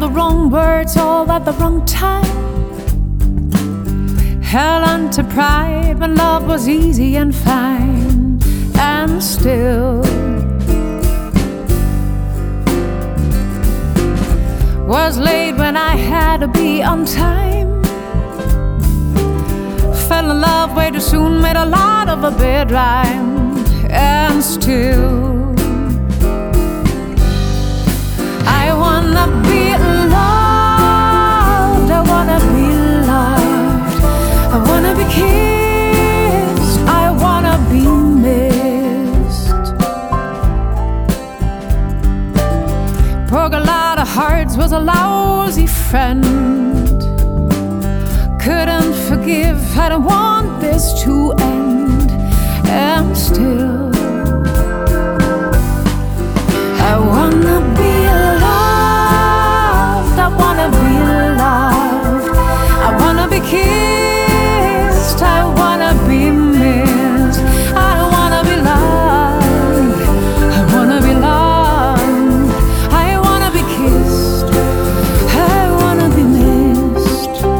the wrong words all at the wrong time. Held on to pride when love was easy and fine. And still was late when I had to be on time. Fell in love way too soon, made a lot of a bad rhyme. And still I wanna be loved, I wanna be loved, I wanna be kissed, I wanna be missed. Broke a lot of hearts, was a lousy friend. Couldn't forgive, I don't want this to end. And still